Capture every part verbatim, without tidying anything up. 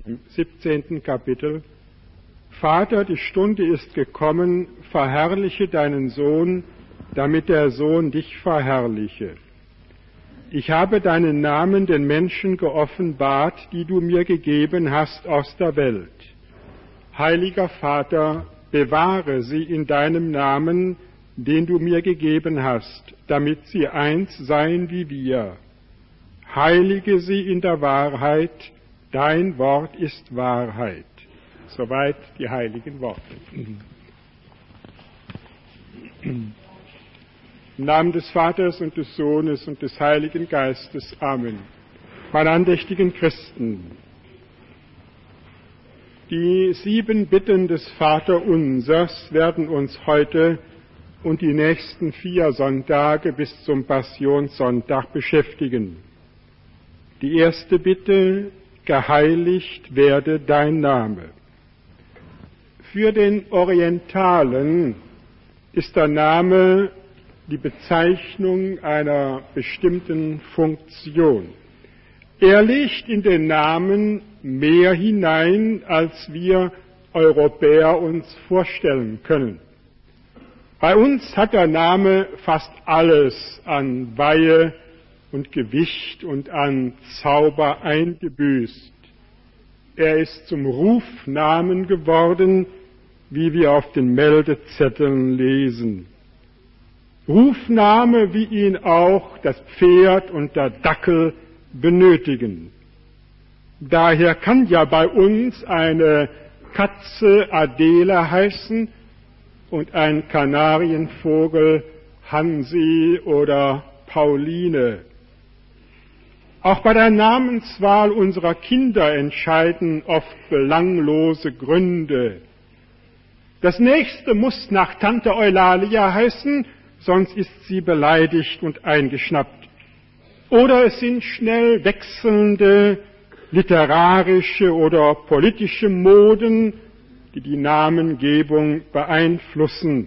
im siebzehnten Kapitel: Vater, die Stunde ist gekommen, verherrliche deinen Sohn, damit der Sohn dich verherrliche. Ich habe deinen Namen den Menschen geoffenbart, die du mir gegeben hast aus der Welt. Heiliger Vater, bewahre sie in deinem Namen, den du mir gegeben hast, damit sie eins seien wie wir. Heilige sie in der Wahrheit, dein Wort ist Wahrheit. Soweit die heiligen Worte. Im Namen des Vaters und des Sohnes und des Heiligen Geistes. Amen. Meine andächtigen Christen, die sieben Bitten des Vaterunsers werden uns heute und die nächsten vier Sonntage bis zum Passionssonntag beschäftigen. Die erste Bitte: Geheiligt werde dein Name. Für den Orientalen ist der Name die Bezeichnung einer bestimmten Funktion. Er legt in den Namen mehr hinein, als wir Europäer uns vorstellen können. Bei uns hat der Name fast alles an Weihe und Gewicht und an Zauber eingebüßt. Er ist zum Rufnamen geworden, wie wir auf den Meldezetteln lesen. Rufname, wie ihn auch das Pferd und der Dackel benötigen. Daher kann ja bei uns eine Katze Adele heißen und ein Kanarienvogel Hansi oder Pauline. Auch bei der Namenswahl unserer Kinder entscheiden oft belanglose Gründe. Das nächste muss nach Tante Eulalia heißen, sonst ist sie beleidigt und eingeschnappt. Oder es sind schnell wechselnde literarische oder politische Moden, die die Namengebung beeinflussen.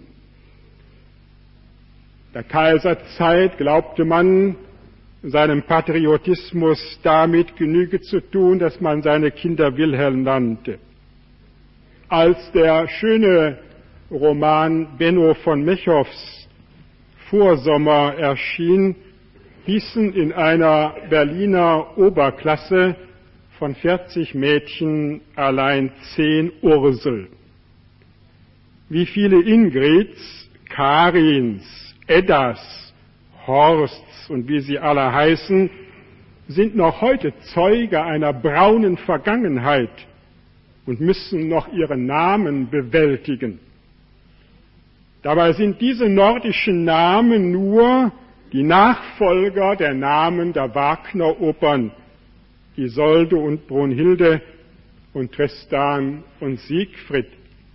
Der Kaiserzeit glaubte man, seinem Patriotismus damit Genüge zu tun, dass man seine Kinder Wilhelm nannte. Als der schöne Roman Benno von Mechows Vorsommer erschien, hießen in einer Berliner Oberklasse von vierzig Mädchen allein zehn Ursel. Wie viele Ingrids, Karins, Eddas, Horsts und wie sie alle heißen, sind noch heute Zeuge einer braunen Vergangenheit und müssen noch ihren Namen bewältigen. Dabei sind diese nordischen Namen nur die Nachfolger der Namen der Wagner-Opern, Isolde und Brunhilde und Tristan und Siegfried.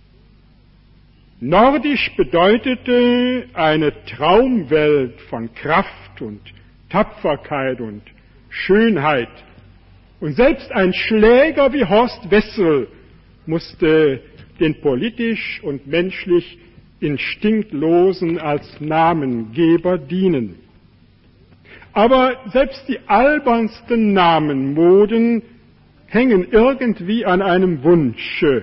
Nordisch bedeutete eine Traumwelt von Kraft und Tapferkeit und Schönheit. Und selbst ein Schläger wie Horst Wessel musste den politisch und menschlich Instinktlosen als Namengeber dienen. Aber selbst die albernsten Namenmoden hängen irgendwie an einem Wunsche.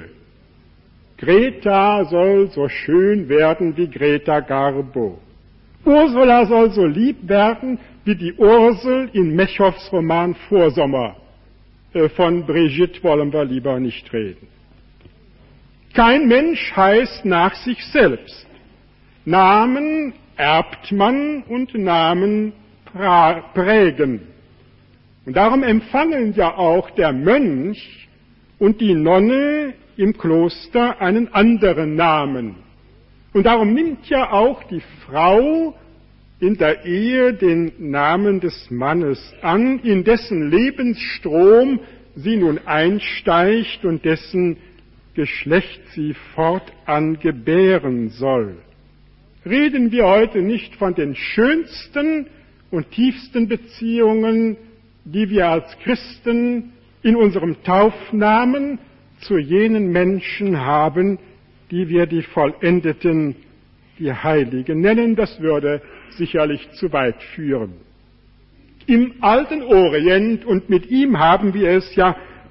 Greta soll so schön werden wie Greta Garbo. Ursula soll so lieb werden wie die Ursel in Mechows Roman Vorsommer. Von Brigitte wollen wir lieber nicht reden. Kein Mensch heißt nach sich selbst. Namen erbt man und Namen prägen. Und darum empfangen ja auch der Mönch und die Nonne im Kloster einen anderen Namen. Und darum nimmt ja auch die Frau in der Ehe den Namen des Mannes an, in dessen Lebensstrom sie nun einsteigt und dessen Geschlecht sie fortan gebären soll. Reden wir heute nicht von den schönsten und tiefsten Beziehungen, die wir als Christen in unserem Taufnamen zu jenen Menschen haben, die wir die Vollendeten, die Heiligen nennen? Das würde sicherlich zu weit führen. Im alten Orient, und mit ihm haben wir es ja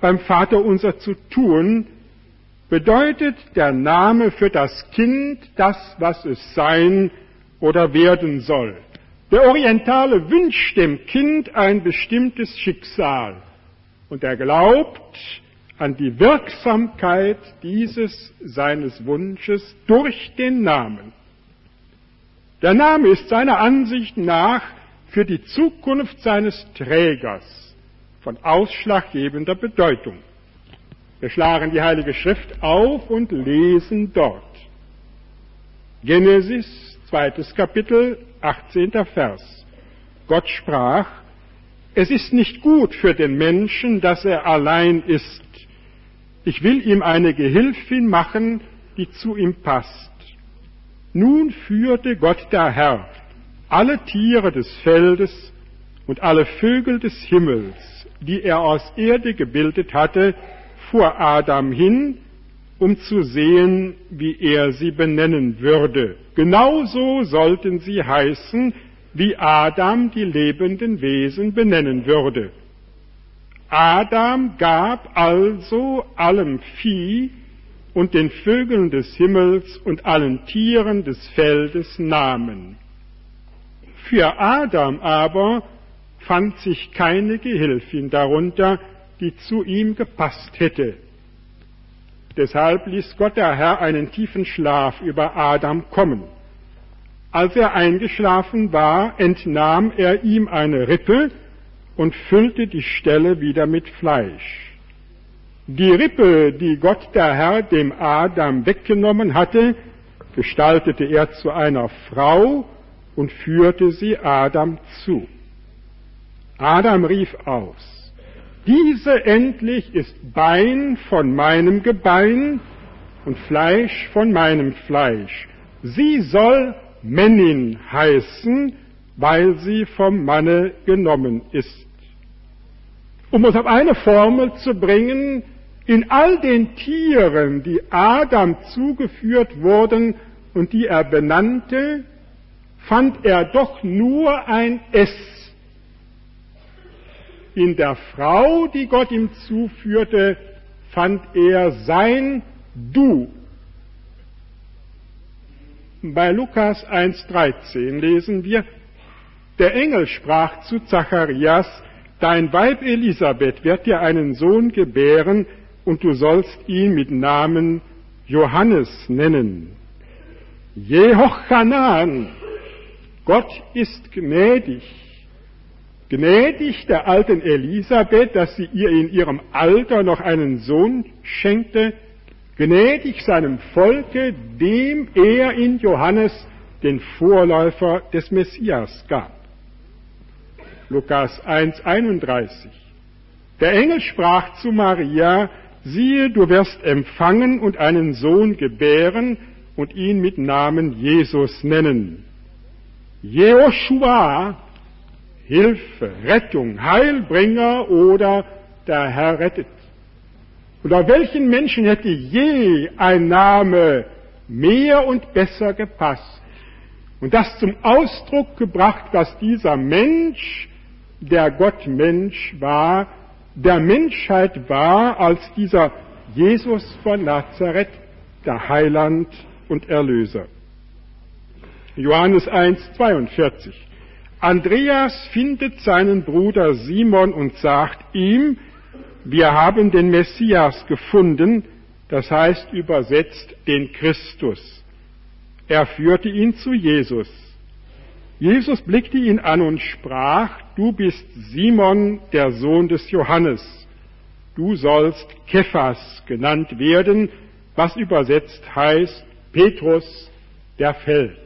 beim Vaterunser zu tun, bedeutet der Name für das Kind das, was es sein oder werden soll. Der Orientale wünscht dem Kind ein bestimmtes Schicksal und er glaubt an die Wirksamkeit dieses seines Wunsches durch den Namen. Der Name ist seiner Ansicht nach für die Zukunft seines Trägers von ausschlaggebender Bedeutung. Wir schlagen die Heilige Schrift auf und lesen dort. Genesis, zweites Kapitel, achtzehnter Vers. Gott sprach: Es ist nicht gut für den Menschen, dass er allein ist. Ich will ihm eine Gehilfin machen, die zu ihm passt. Nun führte Gott der Herr alle Tiere des Feldes und alle Vögel des Himmels, die er aus Erde gebildet hatte, vor Adam hin, um zu sehen, wie er sie benennen würde. Genauso sollten sie heißen, wie Adam die lebenden Wesen benennen würde. Adam gab also allem Vieh und den Vögeln des Himmels und allen Tieren des Feldes Namen. Für Adam aber fand sich keine Gehilfin darunter, die zu ihm gepasst hätte. Deshalb ließ Gott der Herr einen tiefen Schlaf über Adam kommen. Als er eingeschlafen war, entnahm er ihm eine Rippe und füllte die Stelle wieder mit Fleisch. Die Rippe, die Gott der Herr dem Adam weggenommen hatte, gestaltete er zu einer Frau und führte sie Adam zu. Adam rief aus: Diese endlich ist Bein von meinem Gebein und Fleisch von meinem Fleisch. Sie soll Männin heißen, weil sie vom Manne genommen ist. Um uns auf eine Formel zu bringen, in all den Tieren, die Adam zugeführt wurden und die er benannte, fand er doch nur ein S. In der Frau, die Gott ihm zuführte, fand er sein Du. Bei Lukas eins dreizehn lesen wir: Der Engel sprach zu Zacharias: Dein Weib Elisabeth wird dir einen Sohn gebären, und du sollst ihn mit Namen Johannes nennen. Jehochanan, Gott ist gnädig. Gnädig der alten Elisabeth, dass sie ihr in ihrem Alter noch einen Sohn schenkte, gnädig seinem Volke, dem er in Johannes den Vorläufer des Messias gab. Lukas eins einunddreißig. Der Engel sprach zu Maria: Siehe, du wirst empfangen und einen Sohn gebären und ihn mit Namen Jesus nennen. Jehoschua, Hilfe, Rettung, Heilbringer oder der Herr rettet. Oder welchen Menschen hätte je ein Name mehr und besser gepasst und das zum Ausdruck gebracht, dass dieser Mensch, der Gott Mensch war, der Menschheit war, als dieser Jesus von Nazareth, der Heiland und Erlöser. Johannes eins zweiundvierzig. Andreas findet seinen Bruder Simon und sagt ihm: Wir haben den Messias gefunden, das heißt übersetzt den Christus. Er führte ihn zu Jesus. Jesus blickte ihn an und sprach: Du bist Simon, der Sohn des Johannes. Du sollst Kephas genannt werden, was übersetzt heißt Petrus, der Fels.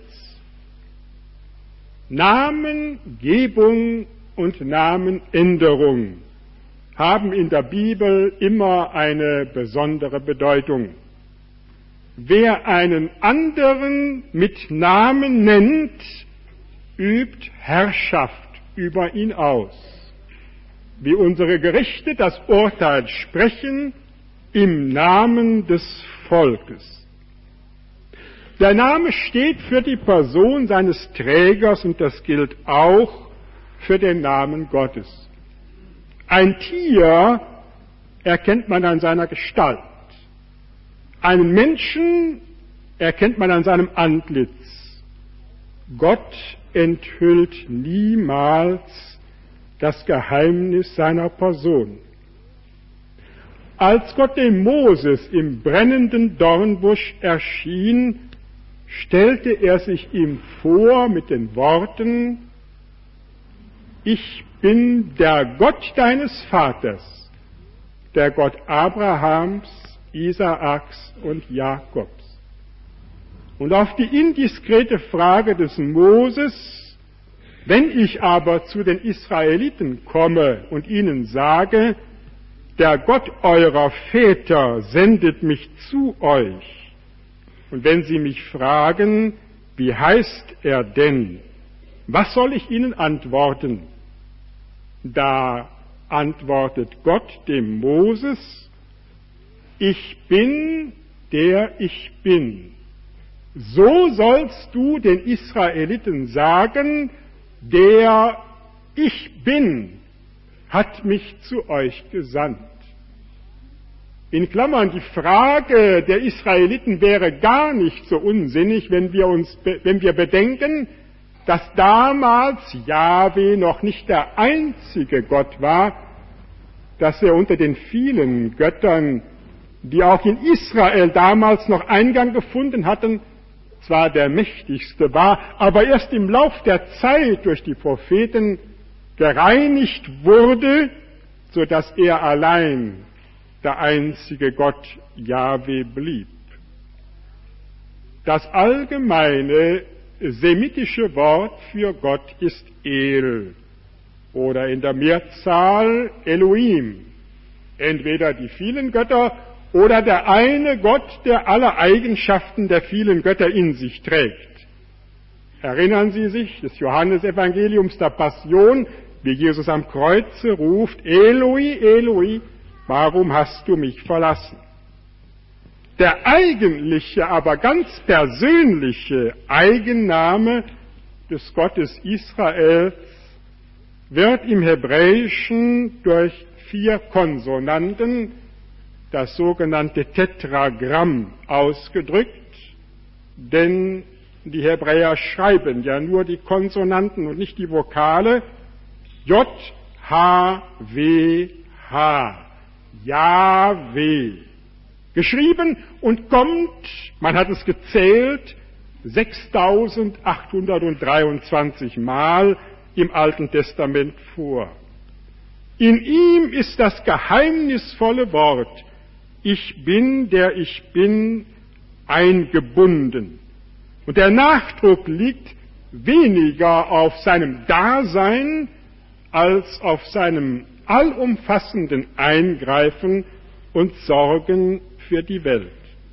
Namengebung und Namenänderung haben in der Bibel immer eine besondere Bedeutung. Wer einen anderen mit Namen nennt, übt Herrschaft über ihn aus. Wie unsere Gerichte das Urteil sprechen im Namen des Volkes. Der Name steht für die Person seines Trägers und das gilt auch für den Namen Gottes. Ein Tier erkennt man an seiner Gestalt. Einen Menschen erkennt man an seinem Antlitz. Gott enthüllt niemals das Geheimnis seiner Person. Als Gott dem Moses im brennenden Dornbusch erschien, stellte er sich ihm vor mit den Worten: Ich bin der Gott deines Vaters, der Gott Abrahams, Isaaks und Jakobs. Und auf die indiskrete Frage des Moses: Wenn ich aber zu den Israeliten komme und ihnen sage, der Gott eurer Väter sendet mich zu euch, und wenn sie mich fragen, wie heißt er denn, was soll ich ihnen antworten? Da antwortet Gott dem Moses: Ich bin, der ich bin. So sollst du den Israeliten sagen, der Ich bin hat mich zu euch gesandt. In Klammern, die Frage der Israeliten wäre gar nicht so unsinnig, wenn wir uns, wenn wir bedenken, dass damals Jahwe noch nicht der einzige Gott war, dass er unter den vielen Göttern, die auch in Israel damals noch Eingang gefunden hatten, zwar der mächtigste war, aber erst im Lauf der Zeit durch die Propheten gereinigt wurde, so dass er allein der einzige Gott Jahwe blieb. Das allgemeine semitische Wort für Gott ist El oder in der Mehrzahl Elohim, entweder die vielen Götter oder der eine Gott, der alle Eigenschaften der vielen Götter in sich trägt. Erinnern Sie sich des Johannesevangeliums der Passion, wie Jesus am Kreuze ruft: Eloi, Eloi, warum hast du mich verlassen? Der eigentliche, aber ganz persönliche Eigenname des Gottes Israels wird im Hebräischen durch vier Konsonanten, das sogenannte Tetragramm, ausgedrückt, denn die Hebräer schreiben ja nur die Konsonanten und nicht die Vokale. J, H, W, H. Jahwe. Geschrieben und kommt, man hat es gezählt, sechstausendachthundertdreiundzwanzig Mal im Alten Testament vor. In ihm ist das geheimnisvolle Wort Ich bin, der ich bin, eingebunden. Und der Nachdruck liegt weniger auf seinem Dasein als auf seinem allumfassenden Eingreifen und Sorgen für die Welt.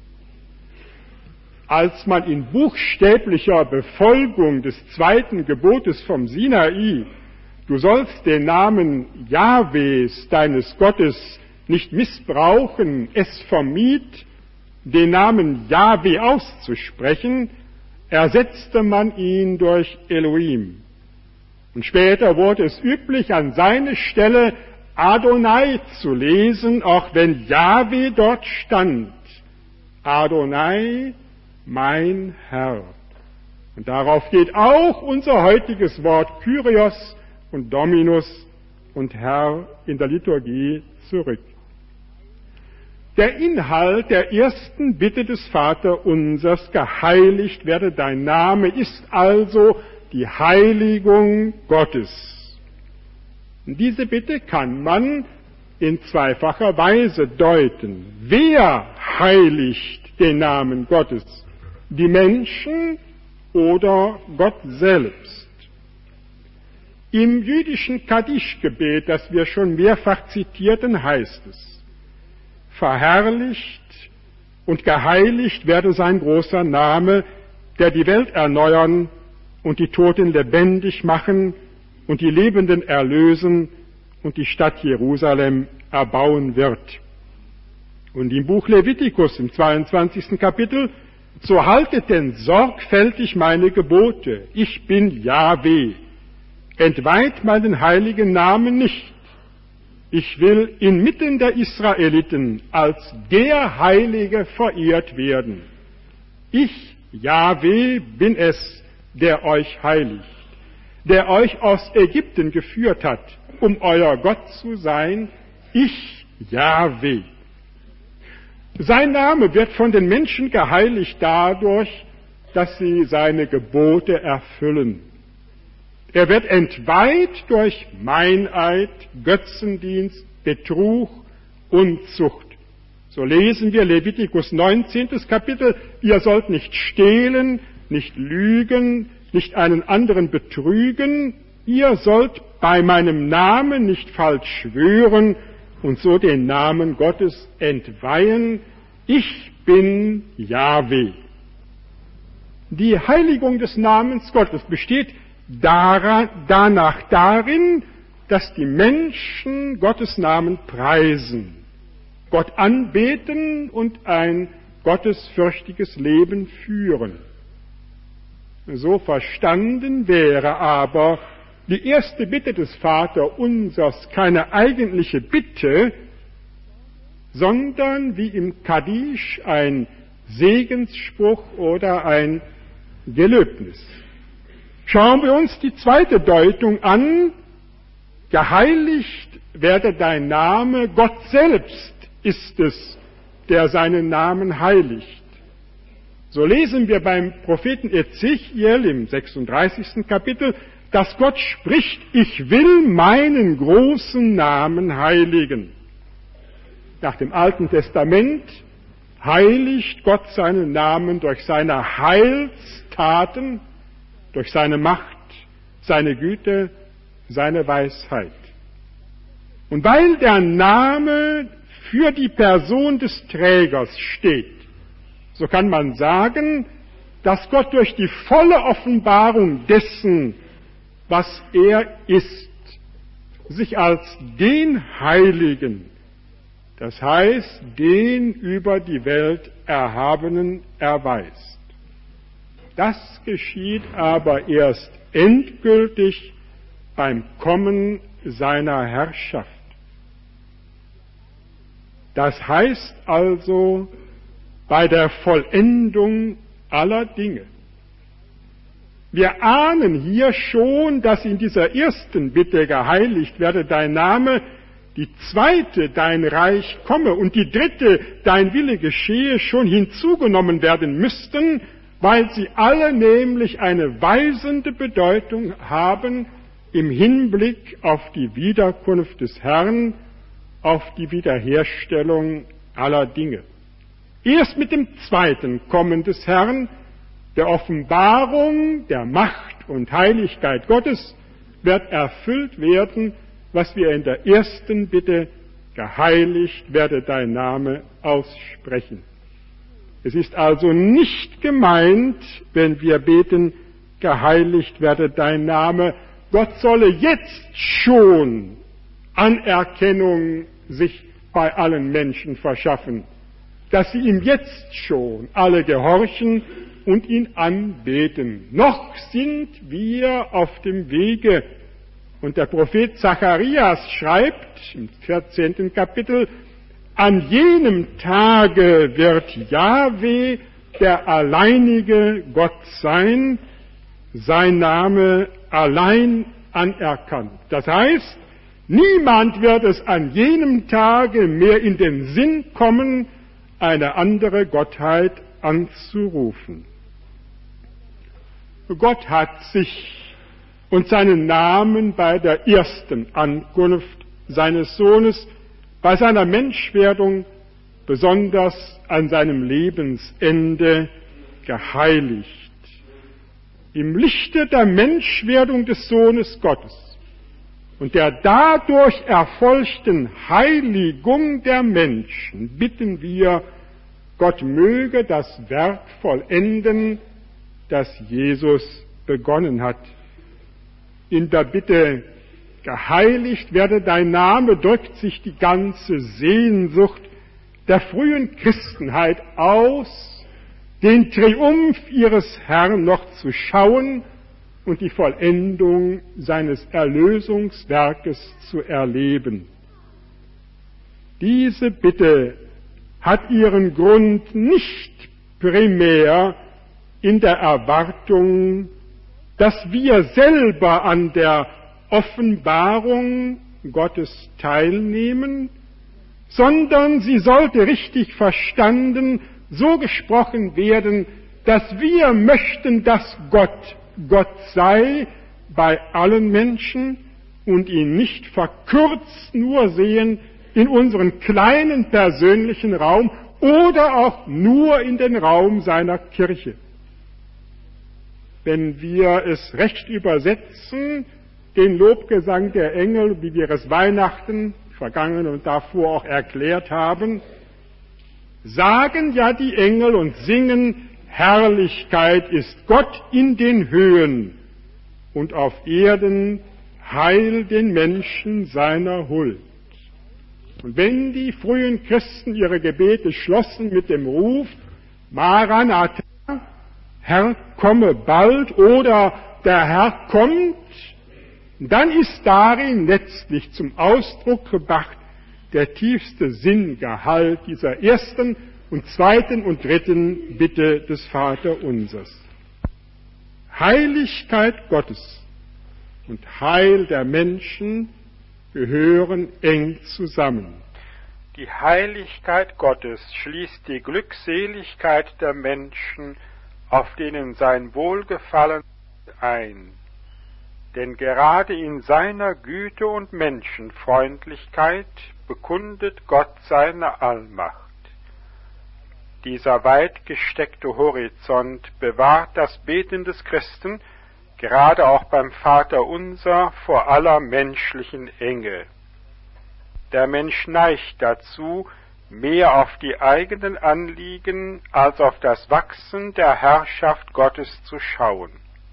Als man in buchstäblicher Befolgung des zweiten Gebotes vom Sinai, du sollst den Namen Jahwes, deines Gottes, nicht missbrauchen, es vermied, den Namen Jahwe auszusprechen, ersetzte man ihn durch Elohim. Und später wurde es üblich, an seine Stelle Adonai zu lesen, auch wenn Jahwe dort stand. Adonai, mein Herr. Und darauf geht auch unser heutiges Wort Kyrios und Dominus und Herr in der Liturgie zurück. Der Inhalt der ersten Bitte des Vaterunsers, geheiligt werde dein Name, ist also die Heiligung Gottes. Diese Bitte kann man in zweifacher Weise deuten. Wer heiligt den Namen Gottes? Die Menschen oder Gott selbst? Im jüdischen Kaddisch-Gebet, das wir schon mehrfach zitierten, heißt es: Verherrlicht und geheiligt werde sein großer Name, der die Welt erneuern und die Toten lebendig machen und die Lebenden erlösen und die Stadt Jerusalem erbauen wird. Und im Buch Levitikus im zweiundzwanzigsten Kapitel: So haltet denn sorgfältig meine Gebote, ich bin Jahwe, entweiht meinen heiligen Namen nicht. Ich will inmitten der Israeliten als der Heilige verehrt werden. Ich, Jahwe, bin es, der euch heiligt, der euch aus Ägypten geführt hat, um euer Gott zu sein. Ich, Jahwe. Sein Name wird von den Menschen geheiligt dadurch, dass sie seine Gebote erfüllen. Er wird entweiht durch Meineid, Götzendienst, Betrug, Unzucht. So lesen wir Levitikus neunzehntes Kapitel, ihr sollt nicht stehlen, nicht lügen, nicht einen anderen betrügen, ihr sollt bei meinem Namen nicht falsch schwören und so den Namen Gottes entweihen. Ich bin Jahwe. Die Heiligung des Namens Gottes besteht danach darin, dass die Menschen Gottes Namen preisen, Gott anbeten und ein gottesfürchtiges Leben führen. So verstanden wäre aber die erste Bitte des Vaterunsers keine eigentliche Bitte, sondern wie im Kaddisch ein Segensspruch oder ein Gelöbnis. Schauen wir uns die zweite Deutung an. Geheiligt werde dein Name, Gott selbst ist es, der seinen Namen heiligt. So lesen wir beim Propheten Ezechiel im sechsunddreißigsten Kapitel, dass Gott spricht, ich will meinen großen Namen heiligen. Nach dem Alten Testament heiligt Gott seinen Namen durch seine Heilstaten, durch seine Macht, seine Güte, seine Weisheit. Und weil der Name für die Person des Trägers steht, so kann man sagen, dass Gott durch die volle Offenbarung dessen, was er ist, sich als den Heiligen, das heißt den über die Welt Erhabenen, erweist. Das geschieht aber erst endgültig beim Kommen seiner Herrschaft. Das heißt also bei der Vollendung aller Dinge. Wir ahnen hier schon, dass in dieser ersten Bitte geheiligt werde dein Name, die zweite dein Reich komme und die dritte dein Wille geschehe schon hinzugenommen werden müssten, weil sie alle nämlich eine weisende Bedeutung haben im Hinblick auf die Wiederkunft des Herrn, auf die Wiederherstellung aller Dinge. Erst mit dem zweiten Kommen des Herrn, der Offenbarung der Macht und Heiligkeit Gottes, wird erfüllt werden, was wir in der ersten Bitte, geheiligt werde dein Name, aussprechen. Es ist also nicht gemeint, wenn wir beten, geheiligt werde dein Name, Gott solle jetzt schon Anerkennung sich bei allen Menschen verschaffen, dass sie ihm jetzt schon alle gehorchen und ihn anbeten. Noch sind wir auf dem Wege. Und der Prophet Zacharias schreibt im vierzehnten Kapitel, an jenem Tage wird Jahwe der alleinige Gott sein, sein Name allein anerkannt. Das heißt, niemand wird es an jenem Tage mehr in den Sinn kommen, eine andere Gottheit anzurufen. Gott hat sich und seinen Namen bei der ersten Ankunft seines Sohnes, bei seiner Menschwerdung, besonders an seinem Lebensende geheiligt. Im Lichte der Menschwerdung des Sohnes Gottes und der dadurch erfolgten Heiligung der Menschen bitten wir, Gott möge das Werk vollenden, das Jesus begonnen hat. In der Bitte, geheiligt werde dein Name, drückt sich die ganze Sehnsucht der frühen Christenheit aus, den Triumph ihres Herrn noch zu schauen und die Vollendung seines Erlösungswerkes zu erleben. Diese Bitte hat ihren Grund nicht primär in der Erwartung, dass wir selber an der Offenbarung Gottes teilnehmen, sondern sie sollte richtig verstanden so gesprochen werden, dass wir möchten, dass Gott Gott sei bei allen Menschen und ihn nicht verkürzt nur sehen in unseren kleinen persönlichen Raum oder auch nur in den Raum seiner Kirche. Wenn wir es recht übersetzen, den Lobgesang der Engel, wie wir es Weihnachten vergangen und davor auch erklärt haben, sagen ja die Engel und singen, Herrlichkeit ist Gott in den Höhen und auf Erden Heil den Menschen seiner Huld. Und wenn die frühen Christen ihre Gebete schlossen mit dem Ruf, Maranatha, Herr, komme bald, oder der Herr kommt, dann ist darin letztlich zum Ausdruck gebracht der tiefste Sinngehalt dieser ersten und zweiten und dritten Bitte des Vaterunsers. Heiligkeit Gottes und Heil der Menschen gehören eng zusammen. Die Heiligkeit Gottes schließt die Glückseligkeit der Menschen, auf denen sein Wohlgefallen ein. Denn gerade in seiner Güte und Menschenfreundlichkeit bekundet Gott seine Allmacht. Dieser weit gesteckte Horizont bewahrt das Beten des Christen, gerade auch beim Vaterunser, vor aller menschlichen Enge. Der Mensch neigt dazu, mehr auf die eigenen Anliegen als auf das Wachsen der Herrschaft Gottes zu schauen.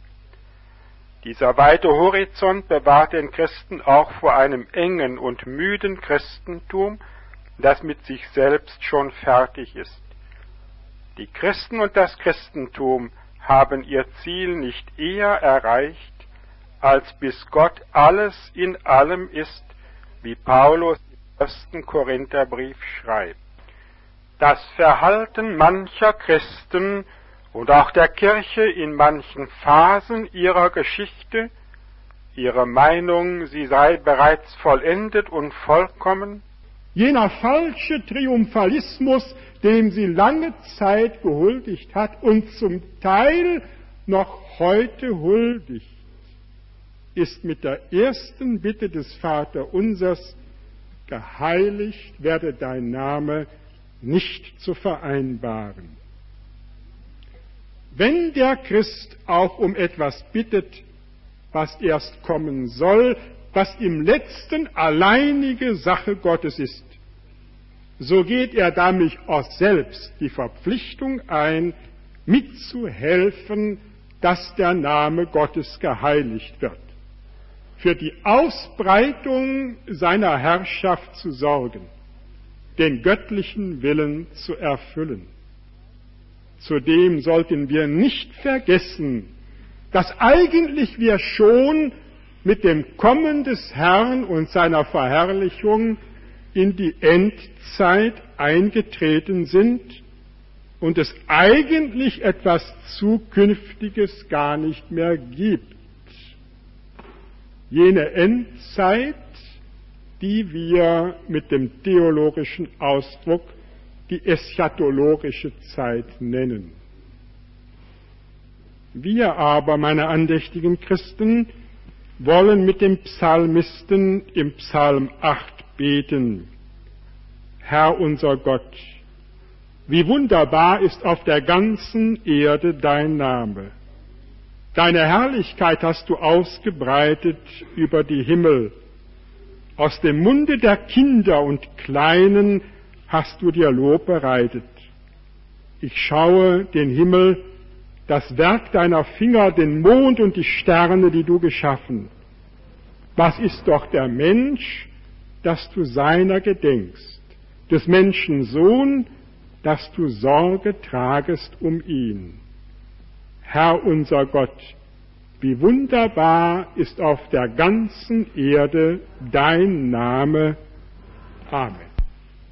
Dieser weite Horizont bewahrt den Christen auch vor einem engen und müden Christentum, das mit sich selbst schon fertig ist. Die Christen und das Christentum haben ihr Ziel nicht eher erreicht, als bis Gott alles in allem ist, wie Paulus im ersten Korintherbrief schreibt. Das Verhalten mancher Christen und auch der Kirche in manchen Phasen ihrer Geschichte, ihre Meinung, sie sei bereits vollendet und vollkommen, jener falsche Triumphalismus, dem sie lange Zeit gehuldigt hat und zum Teil noch heute huldigt, ist mit der ersten Bitte des Vaterunsers, geheiligt werde dein Name, nicht zu vereinbaren. Wenn der Christ auch um etwas bittet, was erst kommen soll, was im letzten alleinige Sache Gottes ist, so geht er damit auch selbst die Verpflichtung ein, mitzuhelfen, dass der Name Gottes geheiligt wird, für die Ausbreitung seiner Herrschaft zu sorgen, den göttlichen Willen zu erfüllen. Zudem sollten wir nicht vergessen, dass eigentlich wir schon mit dem Kommen des Herrn und seiner Verherrlichung in die Endzeit eingetreten sind und es eigentlich etwas Zukünftiges gar nicht mehr gibt. Jene Endzeit, die wir mit dem theologischen Ausdruck die eschatologische Zeit nennen. Wir aber, meine andächtigen Christen, wollen mit dem Psalmisten im Psalm acht beten. Herr unser Gott, wie wunderbar ist auf der ganzen Erde dein Name. Deine Herrlichkeit hast du ausgebreitet über die Himmel. Aus dem Munde der Kinder und Kleinen hast du dir Lob bereitet. Ich schaue den Himmel, das Werk deiner Finger, den Mond und die Sterne, die du geschaffen. Was ist doch der Mensch, dass du seiner gedenkst, des Menschen Sohn, dass du Sorge tragest um ihn. Herr unser Gott, wie wunderbar ist auf der ganzen Erde dein Name. Amen.